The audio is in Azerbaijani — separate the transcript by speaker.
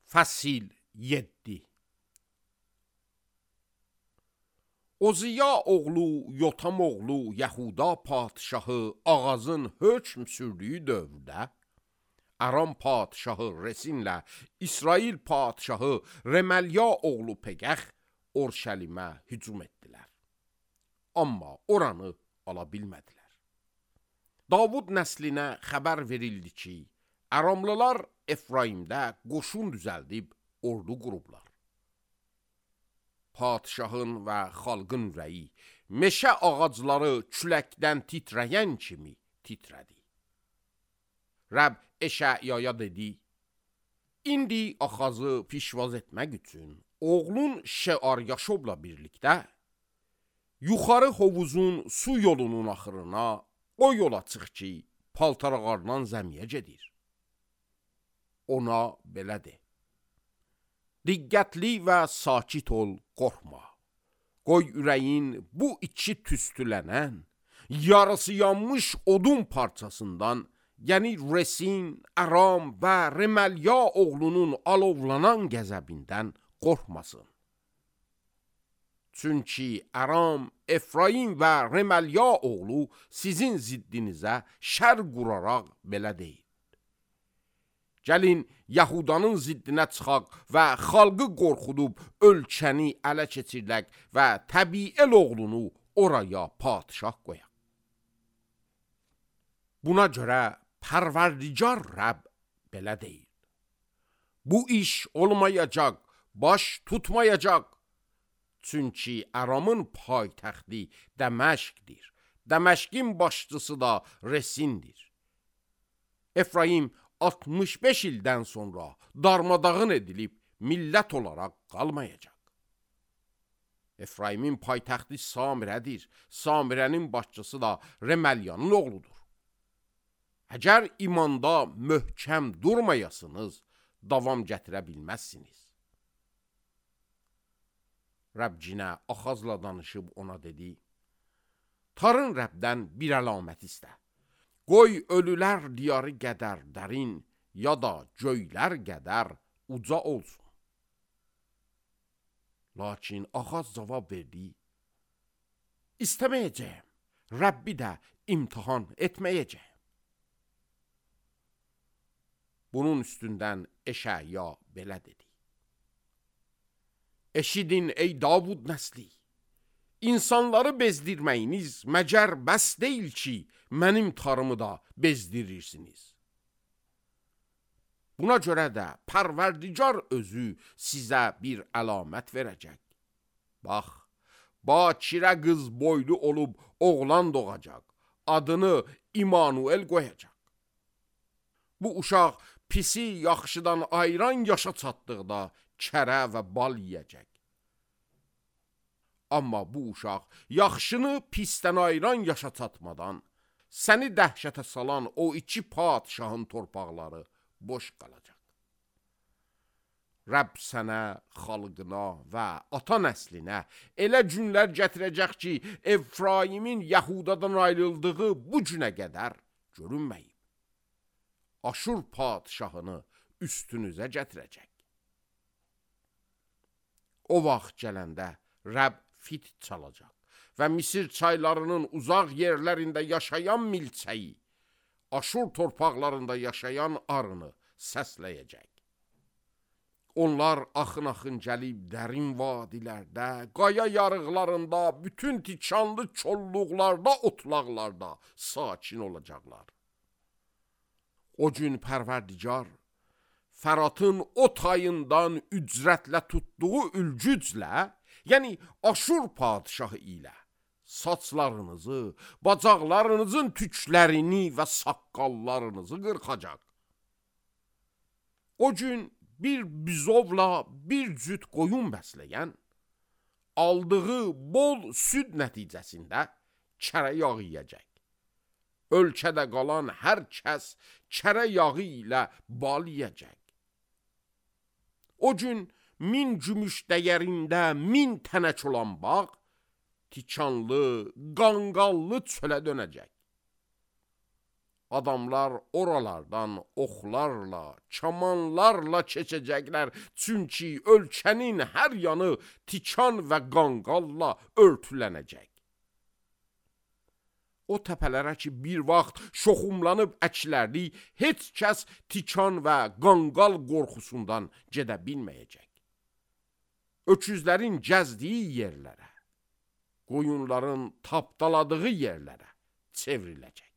Speaker 1: Fəsil 7. Oziya oğlu, Yotam oğlu, Yəhuda padişahı Ağazın hökm sürdüyü dövrdə, Aram padişahı Resinlə İsrail padişahı Reməlya oğlu Peqəx Orşəlimə hücum etdilər. Amma oranı ala bilmədilər. Davud nəslinə xəbər verildi ki, Aramlılar Efraimdə qoşun düzəldib ordu qurublar. Padişahın və xalqın ürəyi meşə ağacları küləkdən titrəyən kimi titrədi. Rəbb Eşəyaya dedi: İndi Axazı pişvaz etmək üçün oğlun Şear-Yaşobla birlikdə yuxarı hovuzun su yolunun axırına o yola çıx ki, paltarağardan zəmiyə gedir. Ona belə de: Diqqətli və sakit ol, qorxma. Qoy ürəyin bu iki tüstülənən, yarısı yanmış odun parçasından, yəni Resin, Aram və Reməlya oğlunun alovlanan qəzəbindən qorxmasın. Çünki Aram, Efraim və Reməlya oğlu sizin ziddinizə şər quraraq belə deyil: Gəlin, Yahudanın ziddinə çıxaq və xalqı qorxudub ölkəni ələ keçirək və Təbiəl oğlunu oraya padişah qoyaq. Buna görə Pərverdigar Rəbb belə deyir: Bu iş olmayacaq, baş tutmayacaq. Çünki Aramın paytaxtı Dəməşqdir, Dəməşqin başçısı da Resindir. Efraim 65 ildən sonra darmadağın edilib millət olaraq qalmayacaq. Efraimin paytaxtı Samirədir, Samirənin başçısı da Reməlyanın oğludur. Əgər imanda möhkəm durmayasınız, davam gətirə bilməzsiniz. Rəbcinə Axazla danışıb ona dedi: Tarın Rəbdən bir əlamət istə. Qoy ölülər diyarı qədər dərin, ya da göylər qədər uca olsun. Lakin Axaz cavab verdi: İstəməyəcəyəm, Rəbbi də imtihan etməyəcəyəm. Bunun üstündən Eşəya belə dedi: Eşidin ey Davud nəsli, İnsanları bezdirməyiniz məgər bəs deyil ki, mənim tarımı da bezdirirsiniz. Buna görə də Pərverdigar özü sizə bir əlamət verəcək. Bax, bakirə qız boylu olub oğlan doğacaq, adını İmanuel qoyacaq. Bu uşaq pisi yaxşıdan ayıran yaşa çatdıqda kərə və bal yiyəcək. Amma bu uşaq yaxşını pisdən ayıran yaşa çatmadan səni dəhşətə salan o iki padişahın torpaqları boş qalacaq. Rəbb sənə, xalqına və ata nəslinə elə günlər gətirəcək ki, Efraimin Yahudadan ayrıldığı bu günə qədər görünməyib. Aşur padişahını üstünüzə gətirəcək. O vaxt gələndə Rəbb fit çalacaq və Misir çaylarının uzaq yerlərində yaşayan milçəyi, Aşur torpaqlarında yaşayan arını səsləyəcək. Onlar axın-axın gəlib dərin vadilərdə, qaya yarıqlarında, bütün tikanlı çolluqlarda, otlaqlarda sakin olacaqlar. O gün Pərverdigar Fəratın o tayından ücrətlə tutduğu ülgüclə, yəni Aşur padişahı ilə saçlarınızı, bacaqlarınızın tüklərini və saqqallarınızı qırxacaq. O gün bir bizovla bir cüt qoyun bəsləyən, aldığı bol süd nəticəsində kərə yağı yiyəcək. Ölkədə qalan hər kəs kərə yağı ilə bal yiyəcək. O gün 1000 gümüş dəyərində 1000 tənək olan bağ, tikanlı, qanqallı çölə dönəcək. adamlar oralardan oxlarla, kamanlarla keçəcəklər. Çünki ölkənin hər yanı tikan və qanqalla örtülənəcək. O təpələrə ki, bir vaxt şoxumlanıb əklərdi, heç kəs tikan və qanqal qorxusundan gedə bilməyəcək. Öküzlərin gəzdiyi yerlərə, qoyunların tapdaladığı yerlərə çevriləcək.